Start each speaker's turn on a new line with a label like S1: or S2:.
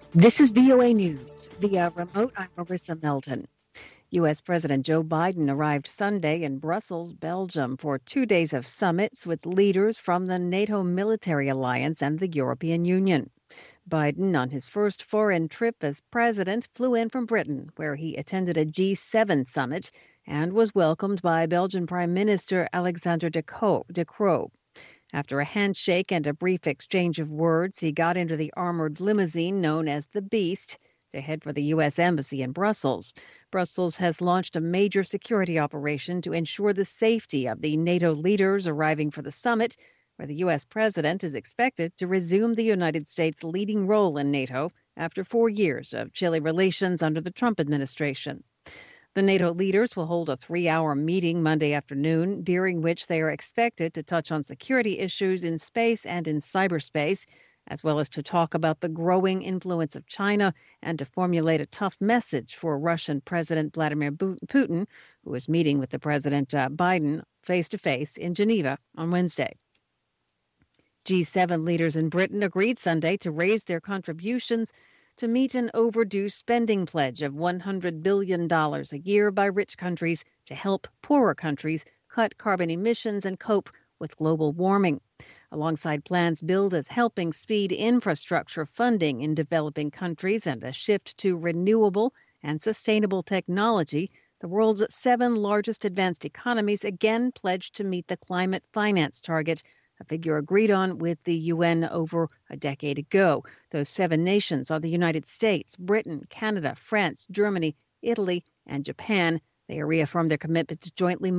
S1: This is VOA News. Via remote, I'm Marissa Melton. U.S. President Joe Biden arrived Sunday in Brussels, Belgium, for 2 days of summits with leaders from the NATO military alliance and the European Union. Biden, on his first foreign trip as president, flew in from Britain, where he attended a G7 summit and was welcomed by Belgian Prime Minister Alexander De Croo. After a handshake and a brief exchange of words, he got into the armored limousine known as the Beast to head for the U.S. Embassy in Brussels. Brussels has launched a major security operation to ensure the safety of the NATO leaders arriving for the summit, where the U.S. president is expected to resume the United States' leading role in NATO after 4 years of chilly relations under the Trump administration. The NATO leaders will hold a 3-hour meeting Monday afternoon, during which they are expected to touch on security issues in space and in cyberspace, as well as to talk about the growing influence of China and to formulate a tough message for Russian President Vladimir Putin, who is meeting with the President Biden face-to-face in Geneva on Wednesday. G7 leaders in Britain agreed Sunday to raise their contributions to meet an overdue spending pledge of $100 billion a year by rich countries to help poorer countries cut carbon emissions and cope with global warming. Alongside plans billed as helping speed infrastructure funding in developing countries and a shift to renewable and sustainable technology, the world's 7 largest advanced economies again pledged to meet the climate finance target, a figure agreed on with the UN over a decade ago. Those 7 nations are the United States, Britain, Canada, France, Germany, Italy, and Japan. They reaffirmed their commitment to jointly